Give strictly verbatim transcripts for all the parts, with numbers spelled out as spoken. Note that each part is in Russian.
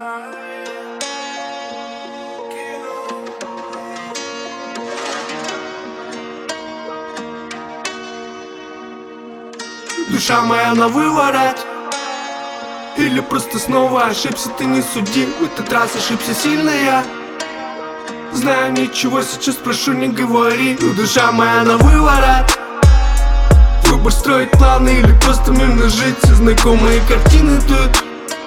Душа моя на выворот. Или просто снова ошибся, ты не суди. В этот раз ошибся сильно я. Знаю, ничего, сейчас прошу, не говори. Душа моя на выворот. Выбор строить планы или просто мирно жить. Все знакомые картины тут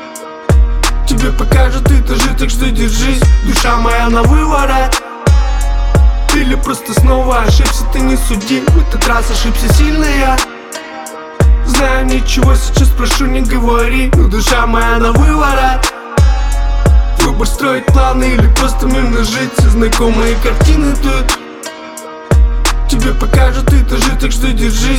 тебе покажут этажи, так что держись. Душа моя на выворот. Или просто снова ошибся, ты не суди. В этот раз ошибся сильно я. Знаю, ничего, сейчас прошу, не говори. Душа моя на выворот. Выбор строить планы или просто мирно жить. Все знакомые картины тут тебе покажут этажи, так что держись.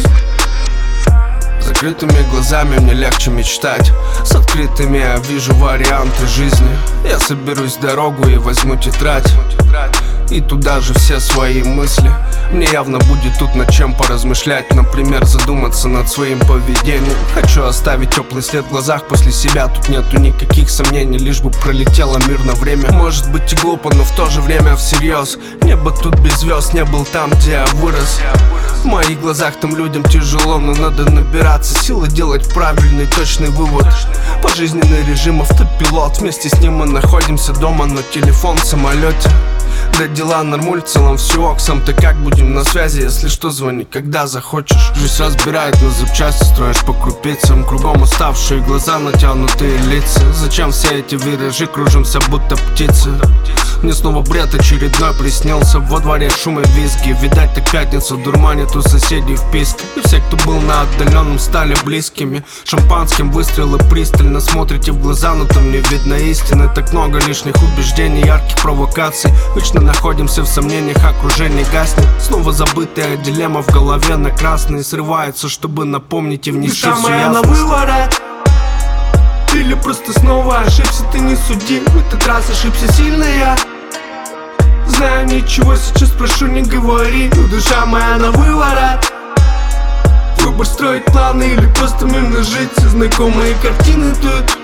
Закрытыми глазами мне легче мечтать. С открытыми я вижу варианты жизни. Я соберусь в дорогу и возьму тетрадь, и туда же все свои мысли. Мне явно будет тут над чем поразмышлять. Например, задуматься над своим поведением. Хочу оставить теплый след в глазах после себя. Тут нету никаких сомнений, лишь бы пролетело мирно время. Может быть и глупо, но в то же время всерьез. Небо тут без звезд, не был там, где я вырос. В моих глазах там людям тяжело, но надо набираться силы, делать правильный, точный вывод. Пожизненный режим автопилот. Вместе с ним мы находимся дома, но телефон в самолете. Да дела нормуль, в целом все ок. Сам ты как, будем на связи, если что, звони, когда захочешь. Жизнь разбирает на запчасти, строишь по крупицам. Кругом уставшие глаза, натянутые лица. Зачем все эти виражи, кружимся будто птицы. Мне снова бред очередной приснился. Во дворе шум и визги. Видать, так пятница дурманит у соседей вписка. И все, кто был на отдаленном, стали близкими. Шампанским выстрелы пристально смотрите в глаза, но там не видно истины. Так много лишних убеждений, ярких провокаций. Вечно находимся в сомнениях, окружение гаснет. Снова забытая дилемма в голове на красный. Срывается, чтобы напомнить и внести Душа всю моя на ясность. выворот. Или просто снова ошибся, ты не суди. В этот раз ошибся сильно я. Знаю, ничего, сейчас прошу, не говори. Душа моя на выворот. Выбор строить планы или просто мирно жить. Все знакомые картины тут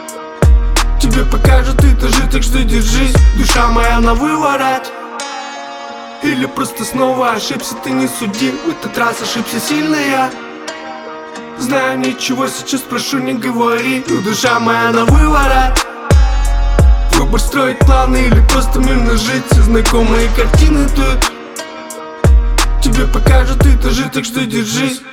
тебе покажут этажи, так что держись. Душа моя на выворот. Или просто снова ошибся, ты не суди. В этот раз ошибся сильно я. Знаю, ничего, сейчас прошу, не говори. Душа моя на выворот. Выбор строить планы или просто мирно жить. Все знакомые картины тут тебе покажут этажи, так что держись.